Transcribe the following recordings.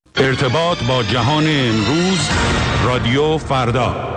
ارتباط با جهان امروز، رادیو فردا.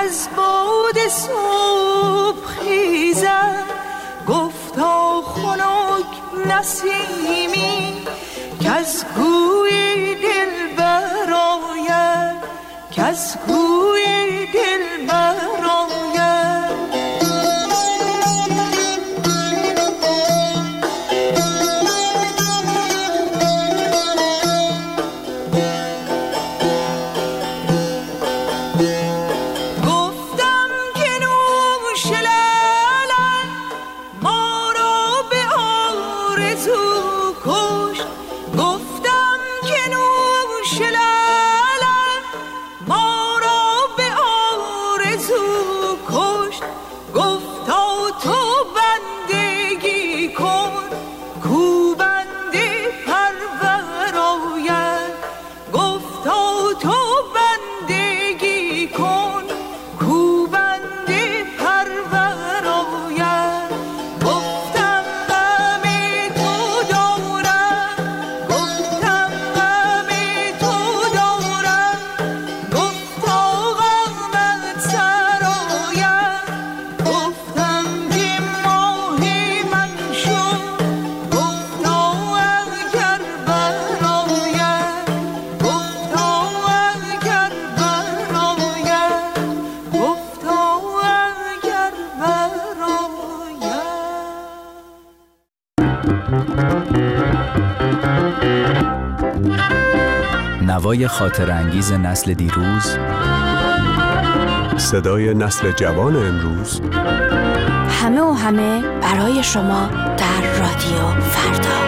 از باد صبح خیزد، گفتا خنک نسیمی که از گوی دل براید، که از گوی دل براید. گفتم که نوش لعلت ما را به آرزو کشت، گفتم که نوش لعلت ما را به آرزو کشت. گفتا تو بندگی کن کو بنده پرور آید، گفتا تو بندگی کن کو بنده پرور آید. گفتم غم تو دارم، گفتم غم تو دارم، گفتا غمت سرآید. گفتم که ماه من شد، گفتا اگر برآید، گفتا اگر برآید، گفتا اگر برآید. نوای خاطر انگیز نسل دیروز، صدای نسل جوان امروز، همه و همه برای شما در رادیو فردا.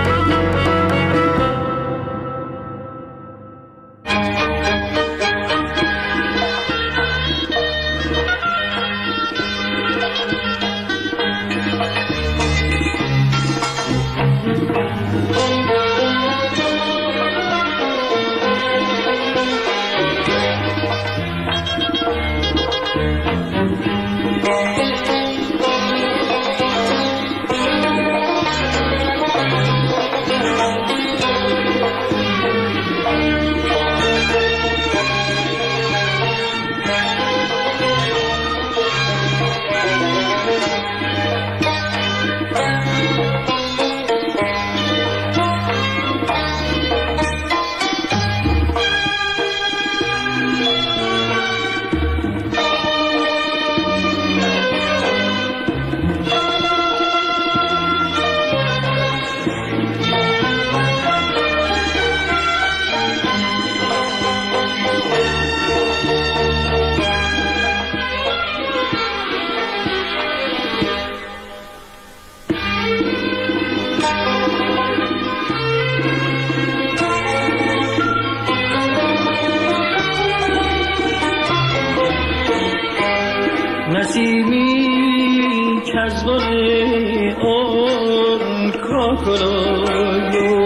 نسیمی که از باره آن کاکلایو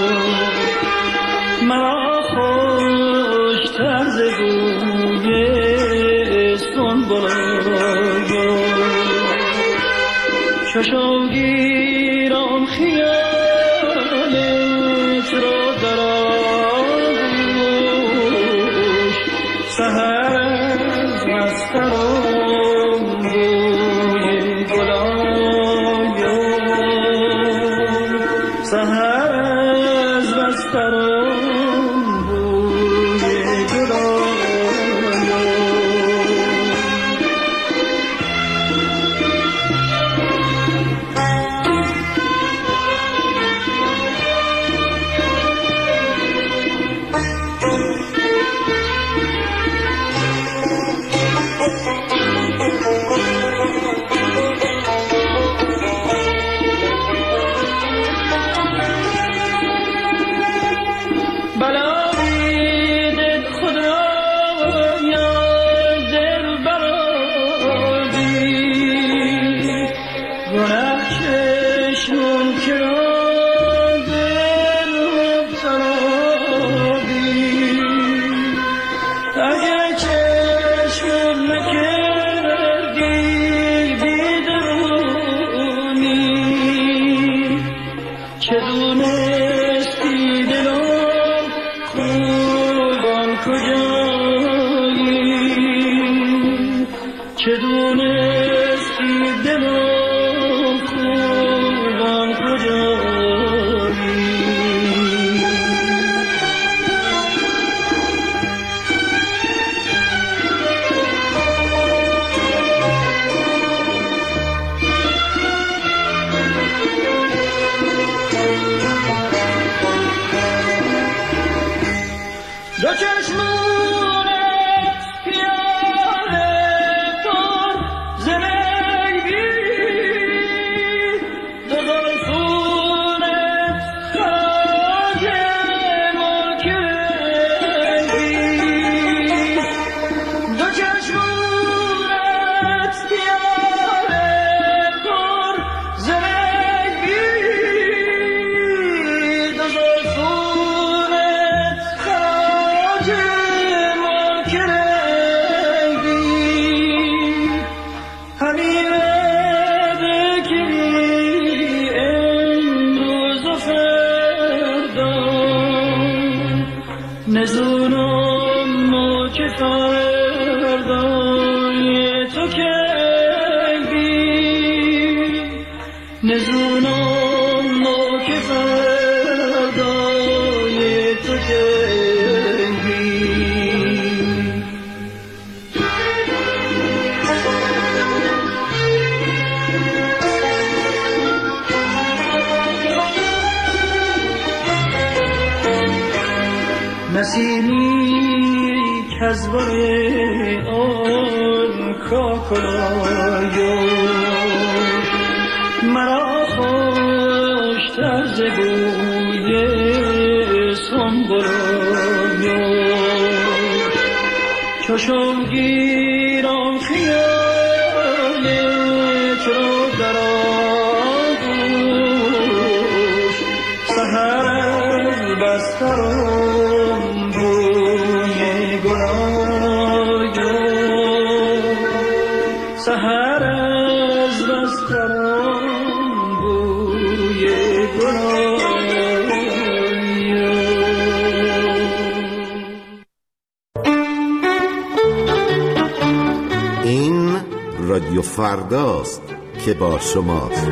مرا خوشتر ز بوی سنبلایو چشم گیرم خیالت را در آغوش سحر از مسترم بوی گلایو سحر از مسترم بوی گلایو. دو چشمونت پیاله پر زنگی دو زلفونت خاک ملکنگی دو چشمونت پیاله پر زنگی دو زلفونت خاک ملکنگی همینه بگیری امروز و فردا نزونم و که فردای تو کنگی نزونم و که فردای تو کنگی نسیمی کزبر آن کاکلایو مرا خوشتر ز بوی سنبلایو چشم گیرم خیالت رو در آغوش سحر از بسترم بوی گلایو سحر از بسترم بوی گلایو این رادیو فرداست که با شماست.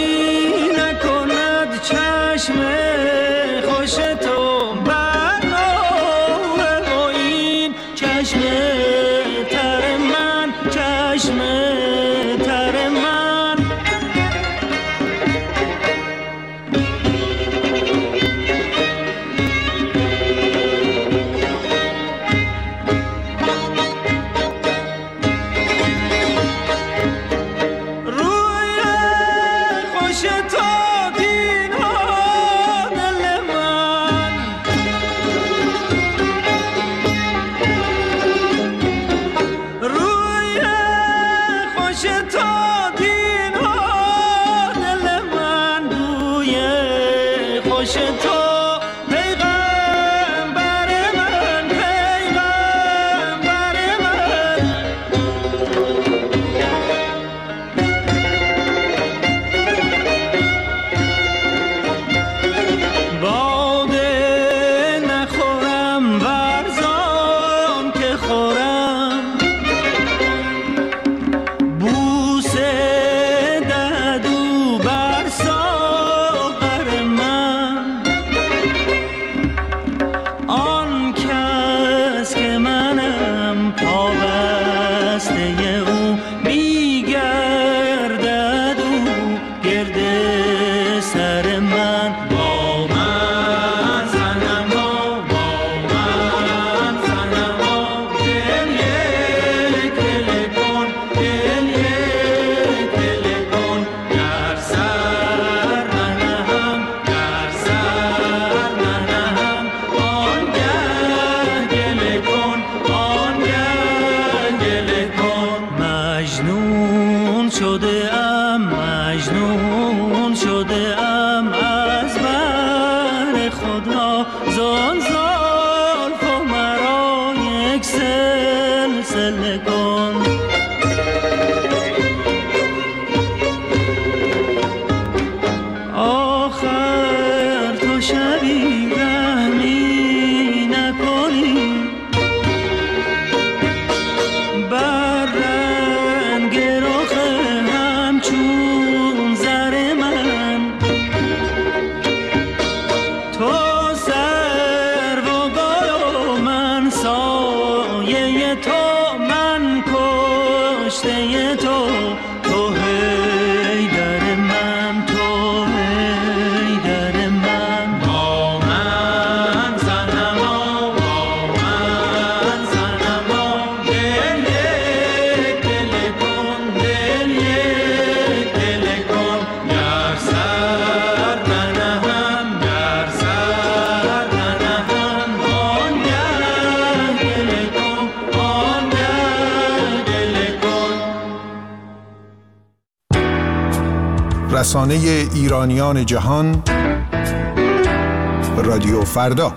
چشم خوش تو بر ما باشه تو پیغمبر من، پیغمبر من. باده نخورم ورزان که خورم، بوسه ددو بر ساغر من. آن کس که منم پابسته او میگردد او گرد سر من. با من صنما، با من صنما، دل یک دل کن، دل یک دل کن. در سر ننهم، در سر ننهم، آنگه گله کن، آنگه گله کن. مجنون شده ام، مجنون شده ام از بر خدا. زان زلف و مرا یک سلسله کن. آخر تو شبی رحمی نکنی بر رنگ رخ همچون زر من. تو سر و گل و من سایه تو، من کشته تو. تو حیدر من، تو حیدر من. با من صنما، با من صنما، دل یک دل کن، دل یک دل کن. در سر ننهم، در سر ننهم، آنگه گله کن، آنگه گله کن. رسانه ایرانیان جهان رادیو فردا.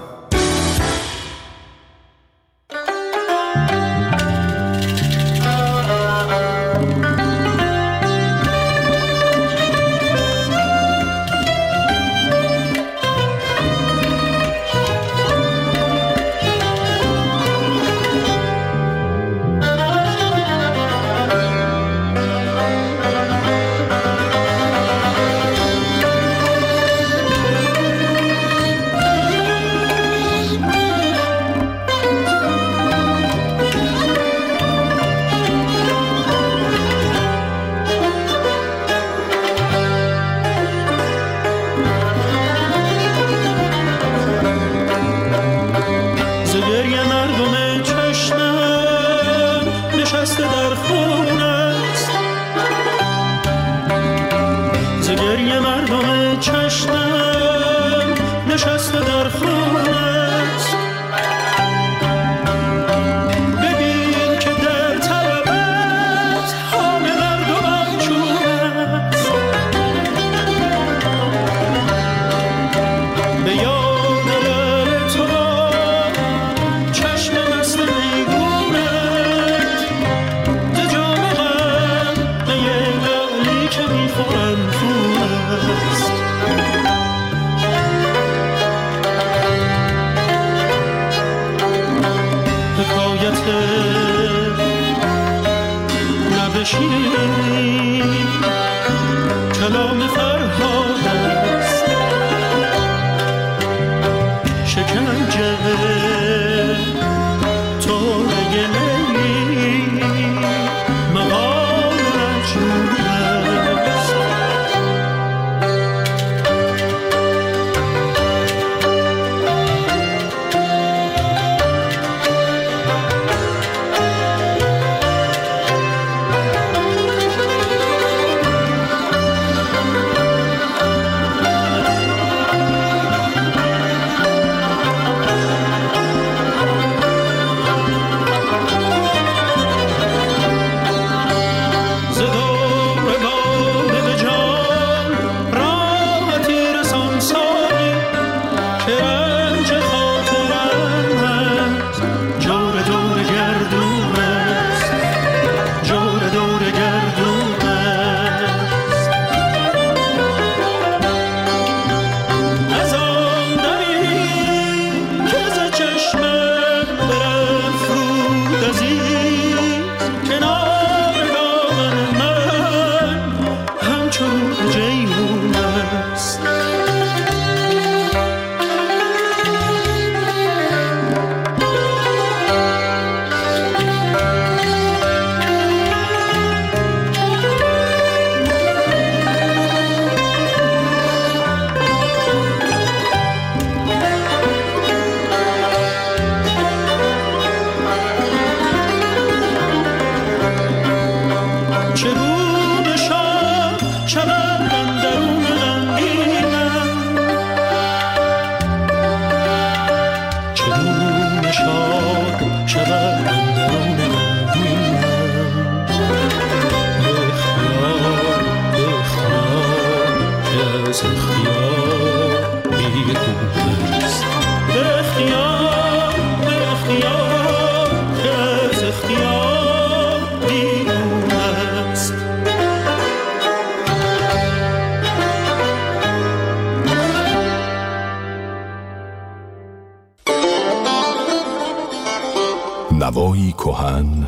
نوایی کهن،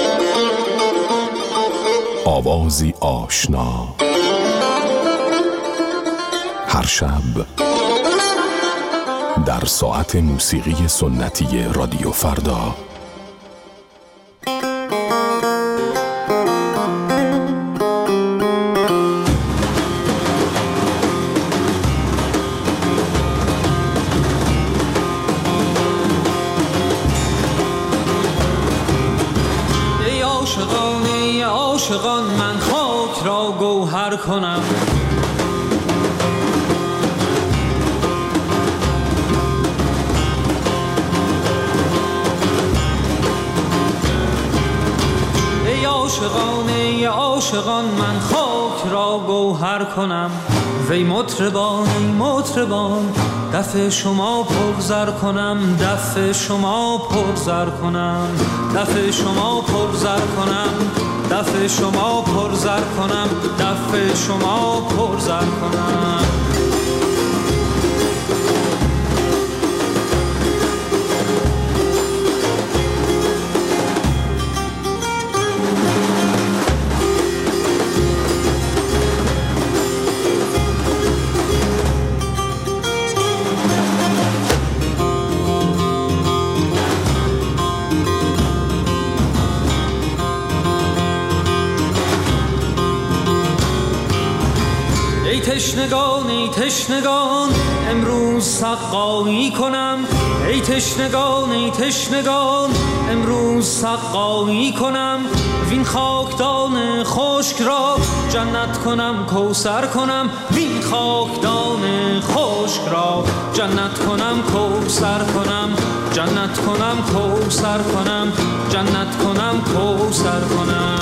آوازی آشنا، هر شب در ساعت موسیقی سنتی رادیو فردا. ای عاشقان من خاک را گوهر کنم، ای عاشقان من خاک را گوهر کنم. وی مطربان دف شما پرزر کنم، دف شما پرزر کنم، دف شما پرزر کنم، دف شما پرزر کنم، دف شما پرزر کنم. ای تشنگان امروز سقایی کنم، ای تشنگان امروز سقایی کنم. وین خاکدان خشک را جنت کنم کوثر کنم، وین خاکدان خشک را جنت کنم کوثر کنم، جنت کنم کوثر کنم، جنت کنم کوثر کنم.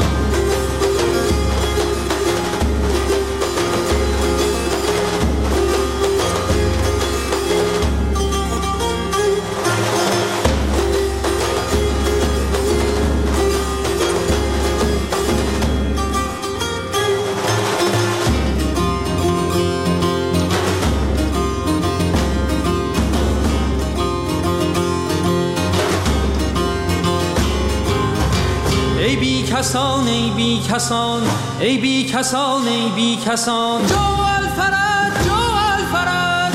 ای بی کسان ای بی کسان ای بی کسان ای بی کسان، جو الفرج جو الفرج.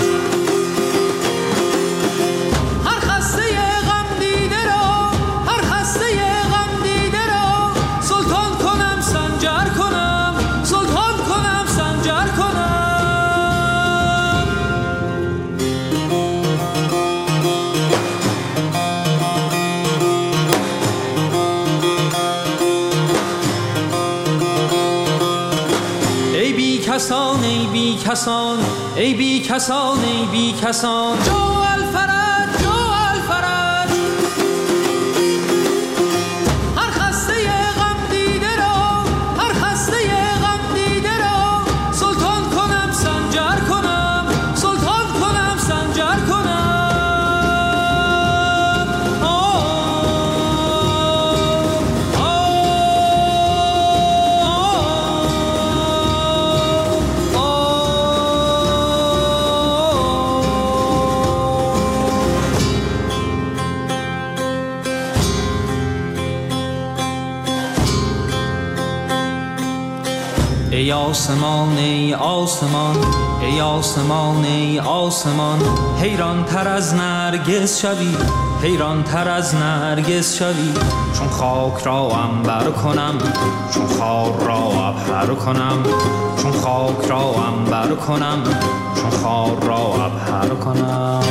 هر خسته غم دیده را، هر خسته غم دیده را سلطان کنم سنجر کنم، سلطان کنم سنجر کنم. ای بی کسان ای بی کسان ای بی کسان ای بی کسان، جو الفرج جو الفرج. هر خسته غم دیده را، هر خسته غم دیده را سلطان کنم سنجر کنم، سلطان کنم سنجر کنم. ای آسمان ای آسمان ای آسمان ای آسمان، حیران تر از نرگس شوی، حیران تر از نرگس شوی. چون خاک را عنبر کنم، چون خار را عبهر کنم، چون خاک را عنبر کنم، چون خار را عبهر کنم.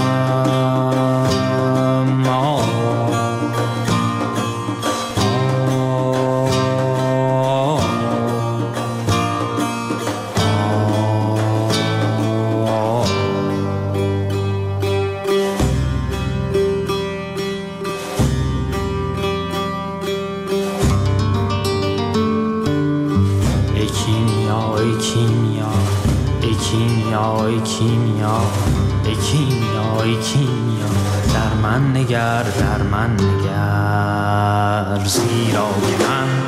ای کیمیا در من نگر، در من نگر، زیرا که من